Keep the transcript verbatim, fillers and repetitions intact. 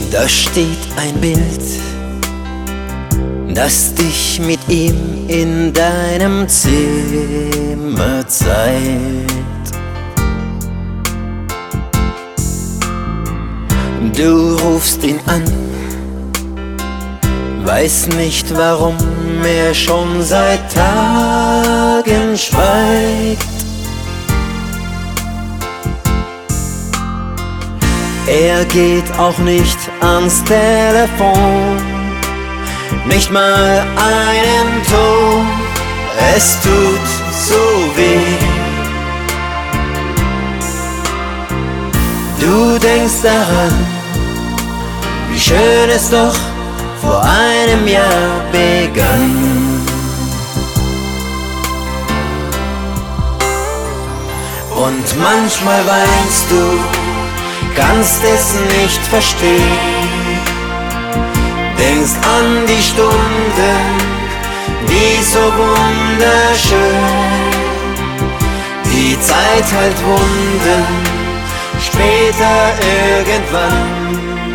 Da steht ein Bild, das dich mit ihm in deinem Zimmer zeigt. Du rufst ihn an, weiß nicht warum er schon seit Tagen schweigt. Er geht auch nicht ans Telefon, nicht mal einen Ton, es tut so weh. Du denkst daran, wie schön es doch vor einem Jahr begann. Und manchmal weinst du, kannst es nicht verstehen, denkst an die Stunden, die so wunderschön, die Zeit halt Wunden, später irgendwann